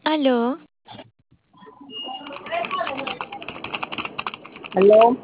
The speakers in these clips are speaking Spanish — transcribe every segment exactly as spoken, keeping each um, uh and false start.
Aló, ¿Aló?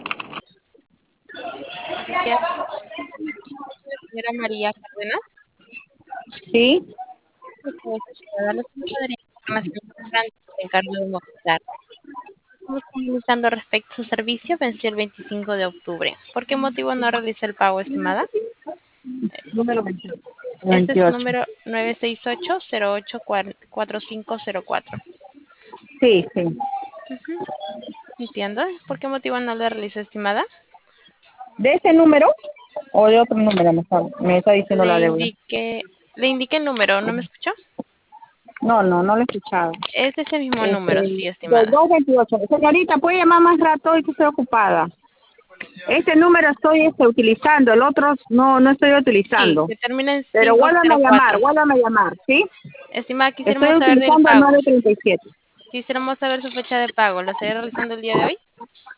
buenos días, señora María Cárdenas. ¿Sí? Pues, darle toda la información importante que me encargo de mostrar. Estamos comunicando respecto a su servicio, venció el veinticinco de octubre. ¿Por qué motivo no realiza el pago, estimada? Número veintiocho. Este es su veintiocho. número nueve seis ocho cero ocho cuatro cinco cero cuatro. Sí, sí. Ujú, entiendo. ¿Por qué motivo no lo realiza, estimada? ¿De ese número o de otro número me está, me está diciendo Le la deuda? indique, le indique el número, ¿no me escuchó? No, no, no lo he escuchado. Es de ese mismo número, Este, sí, de estimada. dos veintiocho. Señorita, ¿puede llamar más rato y que estoy ocupada? Este número estoy este, utilizando, el otro no, no estoy Sí, utilizando. que termina en Pero cinco vuélvame cero a llamar, cuatro. vuélvame a llamar, ¿sí? Estimada, Estoy quisiéramos saber del utilizando el pago. nueve treinta y siete. Quisiéramos saber su fecha de pago. ¿Lo estaría realizando el día de hoy?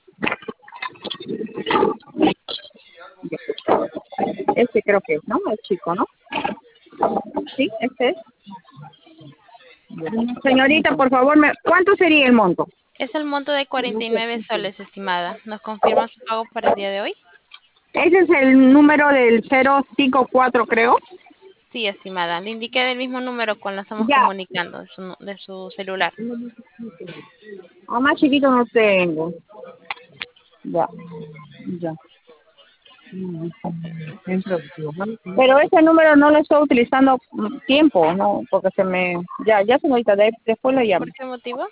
Este creo que es, ¿no? El chico, ¿no? Sí, este es. Señorita, por favor, me, ¿cuánto sería el monto? Es el monto de cuarenta y nueve soles, estimada. ¿Nos confirma su pago para el día de hoy? Ese es el número del cero cinco cuatro, creo. Sí, estimada. Le indiqué del mismo número con lo estamos Ya. comunicando, de su, nu- de su celular. A más chiquito no tengo. Ya. Ya. Pero ese número no lo estoy utilizando mm, tiempo, ¿no? Porque se me... Ya, ya señorita, de- después lo llamo. ¿Por qué motivo?